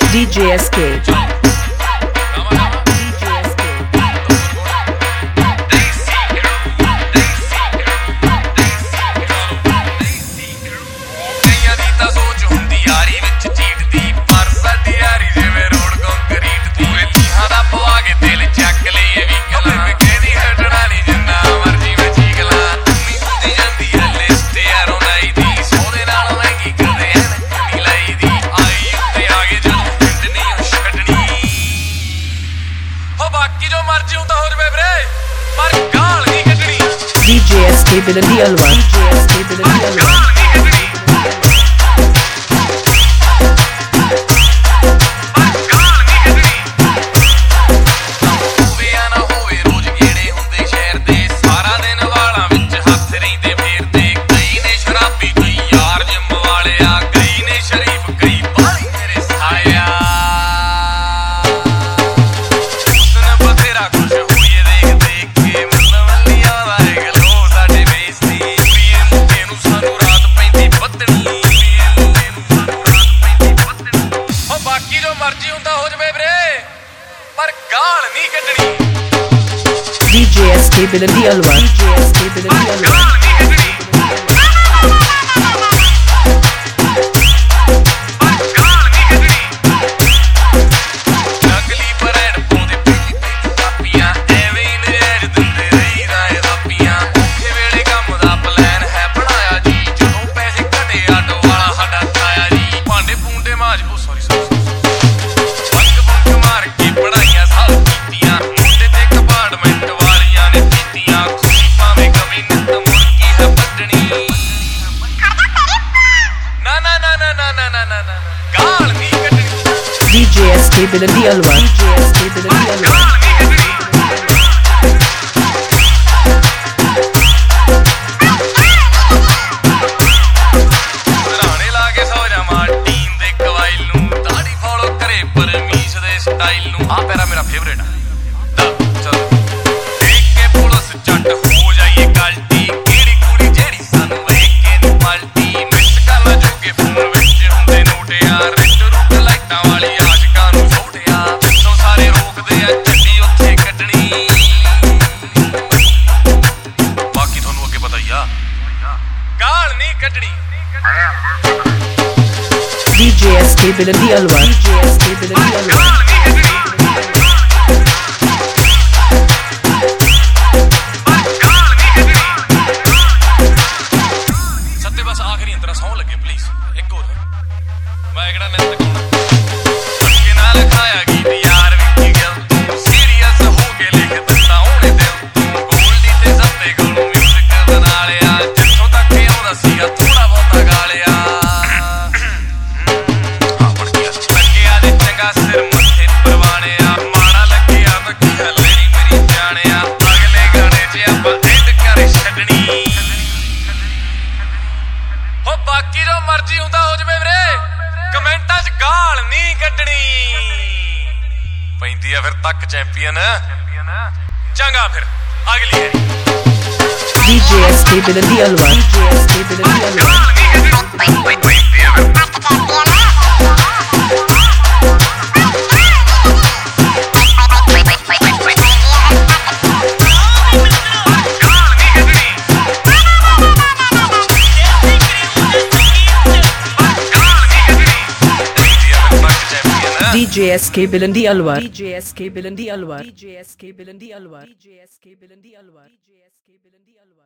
DJ SK. DJ SK Bilandi Alwar. DJ SK Bilandi Alwar. DJ SK Bilandi Alwar. DJ SK Bilandi Alwar. DJ SK Bilandi Alwar. DJ SK Bilandi Alwar. ਸਰਾਣੇ ਲਾ ਕੇ ਸੌ ਜਾਵਾਂ team ਦੇ ਕਵਾਇਲ ਨੂੰ ਦਾੜੀ follow ਕਰੇ ਪਰਮੀਸ਼ ਦੇ style ਨੂੰ ਆ ਪੈਰਾ ਮੇਰਾ ਫੇਵਰੇਟ ਆ ਚਲੋ ਦੇਖ ਕੇ ਪੁਲਿਸ ਜੱਟ ਹੋ ਜਾਈਏ ਗਲਤੀ ਕਿਹੜੀ ਕੁੜੀ ਜਿਹੜੀ ਸਾਨੂੰ ਵੇਖ ਕੇ ਨਹੀਂ ਪਲਟੀ ਮਿਸ ਕਰਨਾ ਜੋਗੇ ਫੋਨ ਵਿੱਚ ਹੁੰਦੇ ਨੋਟ ਯਾਰ ਰਿਸ਼ਟ ਰੁਕ ਲਾਈਟਾਂ ਵਾਲੀ ਆਸ਼ਿਕਾਂ ਨੂੰ ਛੋਟਿਆ ਜਿੱਥੋਂ ਸਾਰੇ ਰੋਕਦੇ ਆ ਚੱਡੀ ਉੱਥੇ ਕੱਢਣੀ ਬਾਕੀ ਤੁਹਾਨੂੰ ਅੱਗੇ ਪਤਾ ਹੀ ਆ ਗਾਲ ਨਹੀਂ ਕੱਢਣੀ DJ SK Bilandi Alwar. DJ SK Bilandi Alwar. ਸੱਤੇ ਬਸ ਆਖਰੀ ਅੰਤਰਾ ਸੌਂ ਲੱਗੇ ਪਲੀਜ਼ ਇੱਕ ਹੋਰ ਮੈਂ ਕਿਹੜਾ ਨਿਤ ਗਾਉਣਾ ਧੱਕੇ ਨਾਲ ਖਾਇਆ ਗੀਤ ਯਾਰ ਵਿੱਕੀ ਗਿਆ ਤੂੰ ਸੀਰੀਅਸ ਹੋ ਕੇ ਲਿਖ ਦਿੱਤਾ ਉਹਨੇ ਦਿਲ ਤੂੰ ਗੋਲਡੀ ਤੇ ਸੱਤੇ ਕੋਲੋਂ ਮਿਊਜ਼ਿਕ ਬਣਾ ਲਿਆ ਜਿੱਥੋਂ ਤੱਕ ਆਉਂਦਾ ਸੀਗਾ ਥੋੜਾ ਬਹੁਤਾ ਗਾ ਲਿਆ ਸਿਰ ਮੱਥੇ ਪਰਵਾਣਿਆ ਮਾੜਾ ਲੱਗਿਆ ਤਾਂ ਕੀ ਹੱਲੇ ਨੀ ਮੇਰੀ ਜਾਣਿਆ ਅਗਲੇ ਗਾਣੇ 'ਚ ਆਪਾਂ ਐਂਡ ਕਰ ਛੱਡਣੀ ਹੋ ਬਾਕੀ ਜੋ ਮਰਜ਼ੀ ਹੁੰਦਾ ਹੋ ਜਵੇ ਵੀਰੇ ਕਮੈਂਟਾਂ 'ਚ ਗਾਲ ਨਹੀਂ ਕੱਢਣੀ ਪੈਂਦੀ ਆ ਫਿਰ ਤੱਕ ਚੈਂਪੀਅਨ ਚੰਗਾ ਫਿਰ ਅਗਲੀ ਵਾਰੀ DJ SK Bilandi Alwar. DJ SK Bilandi Alwar. DJ SK Bilandi Alwar. DJ SK Bilandi Alwar. DJ SK Bilandi Alwar. DJ SK Bilandi Alwar. DJ SK Bilandi Alwar.